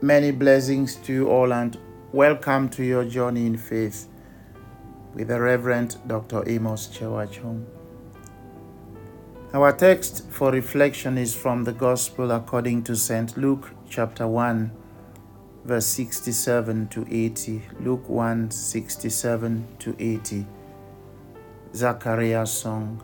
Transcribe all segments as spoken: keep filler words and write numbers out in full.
Many blessings to you all and welcome to your journey in faith with the Reverend Doctor Amos Chewachong. Our text for reflection is from the Gospel according to Saint Luke chapter one, verse sixty-seven to eighty. Luke one, sixty-seven to eighty. Zachariah's song.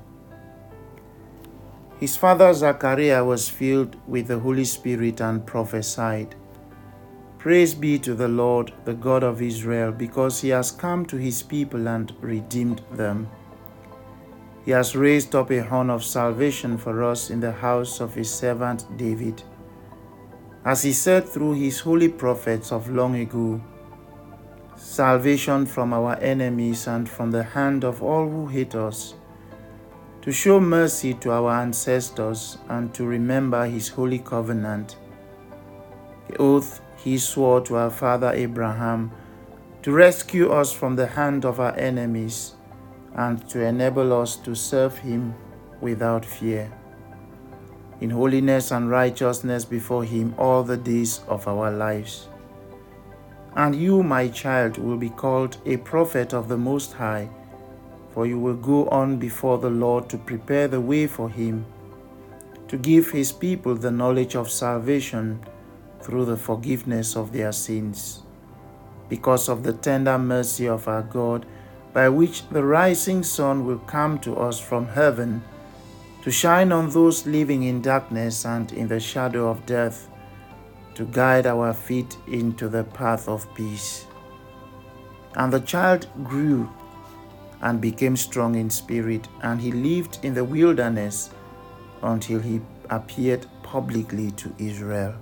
His father Zachariah was filled with the Holy Spirit and prophesied, "Praise be to the Lord, the God of Israel, because he has come to his people and redeemed them. He has raised up a horn of salvation for us in the house of his servant David. As he said through his holy prophets of long ago, salvation from our enemies and from the hand of all who hate us, to show mercy to our ancestors and to remember his holy covenant, the oath he swore to our father Abraham, to rescue us from the hand of our enemies and to enable us to serve him without fear, in holiness and righteousness before him all the days of our lives. And you, my child, will be called a prophet of the Most High, for you will go on before the Lord to prepare the way for him, to give his people the knowledge of salvation through the forgiveness of their sins, because of the tender mercy of our God, by which the rising sun will come to us from heaven, to shine on those living in darkness and in the shadow of death, to guide our feet into the path of peace." And the child grew and became strong in spirit, and he lived in the wilderness until he appeared publicly to Israel.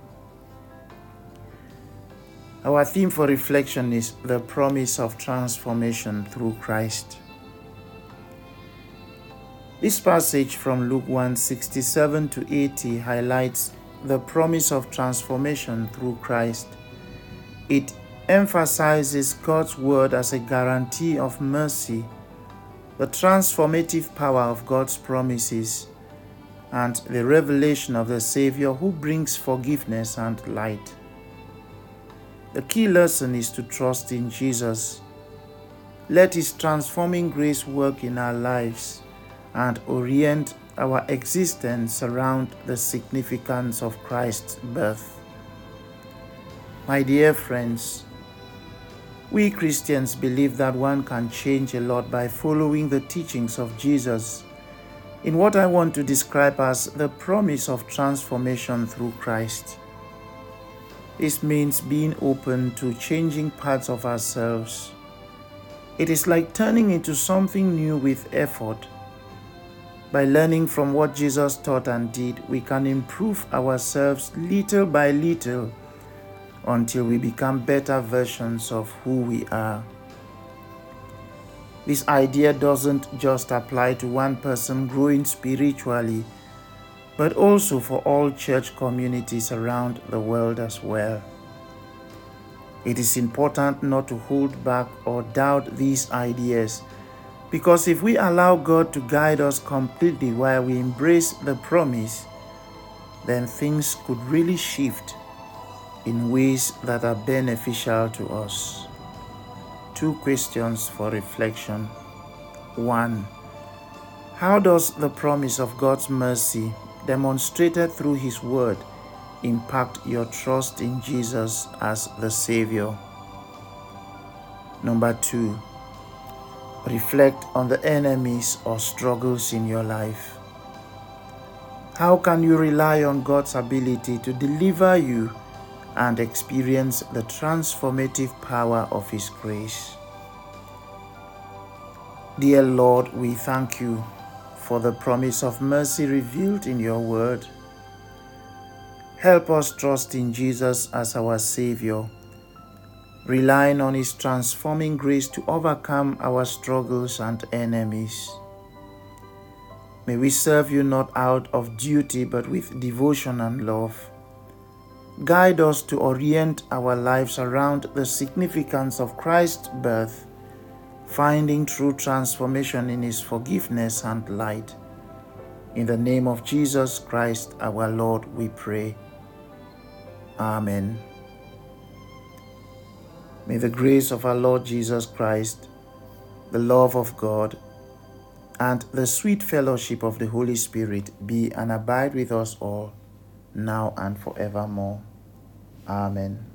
Our theme for reflection is the promise of transformation through Christ. This passage from Luke one, sixty-seven to eighty highlights the promise of transformation through Christ. It emphasizes God's word as a guarantee of mercy, the transformative power of God's promises, and the revelation of the Savior who brings forgiveness and light. The key lesson is to trust in Jesus. Let his transforming grace work in our lives and orient our existence around the significance of Christ's birth. My dear friends, we Christians believe that one can change a lot by following the teachings of Jesus in what I want to describe as the promise of transformation through Christ. This means being open to changing parts of ourselves. It is like turning into something new with effort. By learning from what Jesus taught and did, we can improve ourselves little by little until we become better versions of who we are. This idea doesn't just apply to one person growing spiritually, but also for all church communities around the world as well. It is important not to hold back or doubt these ideas, because if we allow God to guide us completely while we embrace the promise, then things could really shift in ways that are beneficial to us. Two questions for reflection. One, how does the promise of God's mercy, demonstrated through his word, impact your trust in Jesus as the Savior? Number two, reflect on the enemies or struggles in your life. How can you rely on God's ability to deliver you and experience the transformative power of his grace? Dear Lord, we thank you for the promise of mercy revealed in your word. Help us trust in Jesus as our Savior, relying on his transforming grace to overcome our struggles and enemies. May we serve you not out of duty but with devotion and love. Guide us to orient our lives around the significance of Christ's birth, finding true transformation in his forgiveness and light. In the name of Jesus Christ, our Lord, we pray. Amen. May the grace of our Lord Jesus Christ, the love of God, and the sweet fellowship of the Holy Spirit be and abide with us all, now and forevermore. Amen.